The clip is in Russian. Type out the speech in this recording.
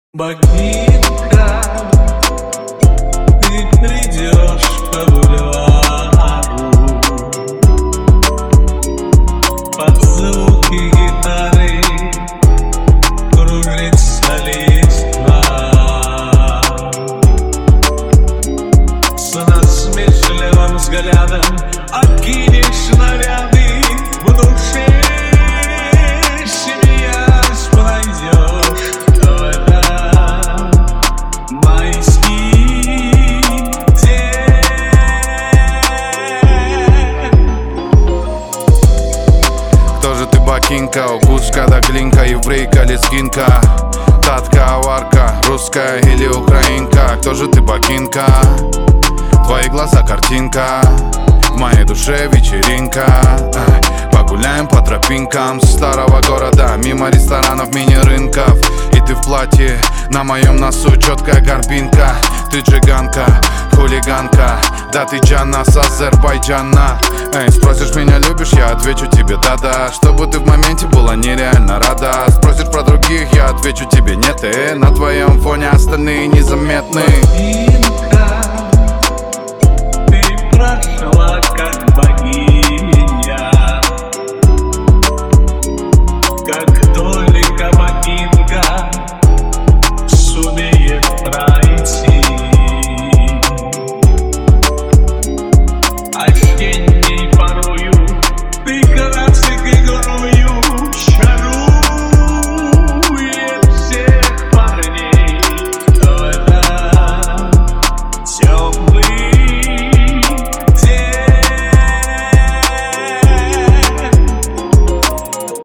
Богинка, ты придешь по бульвару под звуки гитары, кружится листва. С насмешливым взглядом окинешь наряды, в душе смеясь пройдешь в этот майский день. Кто же ты, бакинка, укуска да глинка, еврейка, лезгинка, татка, аварка, русская или украинка? Кто же ты, бакинка? Твои глаза картинка, в моей душе вечеринка. Погуляем по тропинкам старого города, мимо ресторанов, мини-рынков. И ты в платье, на моем носу четкая горбинка. Ты джиганка, хулиганка, да ты Джанна с Азербайджана. Спросишь меня, любишь, я отвечу тебе да-да. Чтобы ты в моменте была нереально рада. Спросишь про других, я отвечу тебе нет. И на твоем фоне остальные незаметны.